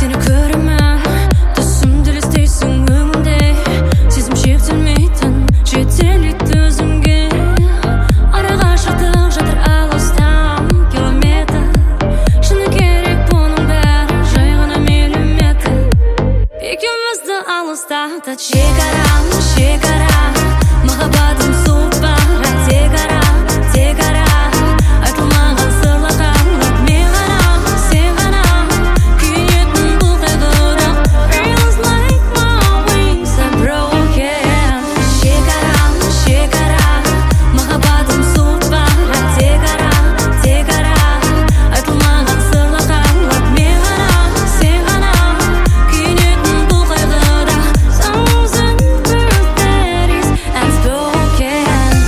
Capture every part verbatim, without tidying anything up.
Seni көремін, түсімді елестейсің өңімде. Сезім шектелмейтін, жетелейді өзіңге. Араға шықтық жатыр алыстан километр. Шыны керек бұның бәрі, жай ғана миллиметр. Екеумізді алыстатады шекара, шекара. Махаббатым суық бара, тек ара, тек ара. Айтылмаған сырлар қалып, мен ғана, сен ғана. Күйінетін бұл қайғыда. Feels like my wings are broken. Шекара, шекара. Махаббатым суық бара, тек ара, тек ара. Айтылмаған сырлар қалып, мен ғана, сен ғана. Күйінетін бұл қайғыда. Thousand birthdays unspoken.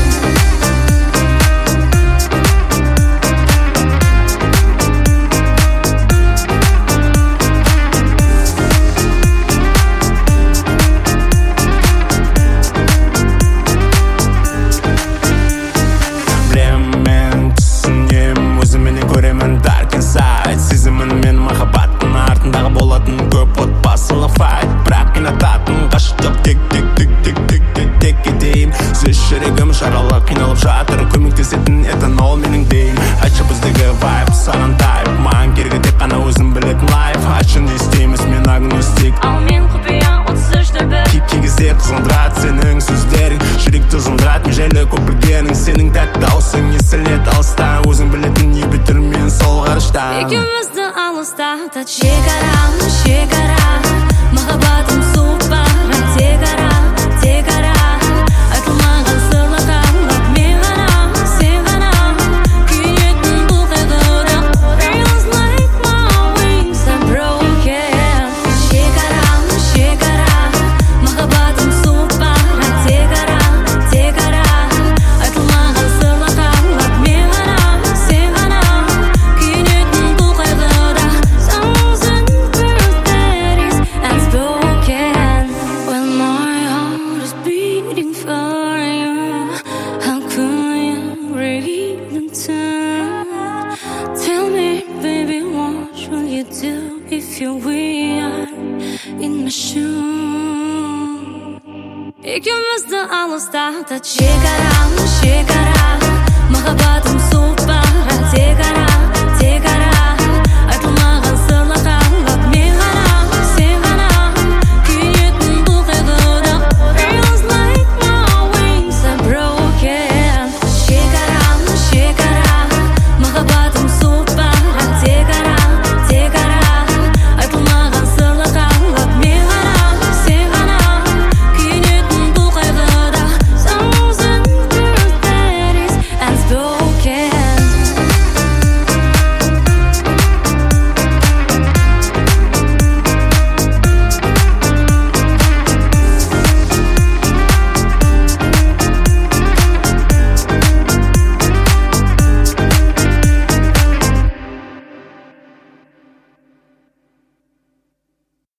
Білемін мен түсінемін, өзіменен көремін dark inside. Сезімін мен махаббаттың артындағы болатын көп отбасылық fight. Бірақ қинататын ғашықтық тек тек тек тек тек тек тек кетейін. Сөз жүрегім жаралы қиналып жатыр, көмектесетін этанол менің дейін. Айтшы біздегі vibe саған тайп, маған керегі тек қана өзім білетін life. Айтшы не істейміз, мен агностик, Ал мен құпия отыз үште бір. кей кезде қызғындырады сенің сөздерің, жүректі зындырады межелі көп білгенің. Сенің тәтті даусың естіледі алыстан, өзің білетін не бітір мен сол ғарыштан. Екеумізді алыстатады шекара, шекара. Махаббатым суық бара, тек ара, тек ара. Айтылмаған сырлар қалып, мен ғана, сен ғана. Күйінетін бұл қайғыда. Feels like my wings are broken. Шекара, шекара. Махаббатым суық бара, тек ара, тек ара. Айтылмаған сырлар қалып, мен ғана, сен ғана. Күйінетін бұл қайғыда. Thousand birthdays unspoken. When my heart is beating for you, how could you really turn? Tell me, baby, what will you do if you were in my shoes? Екеумізді алыстатады шекара, шекара. Махаббатым суық бара, тек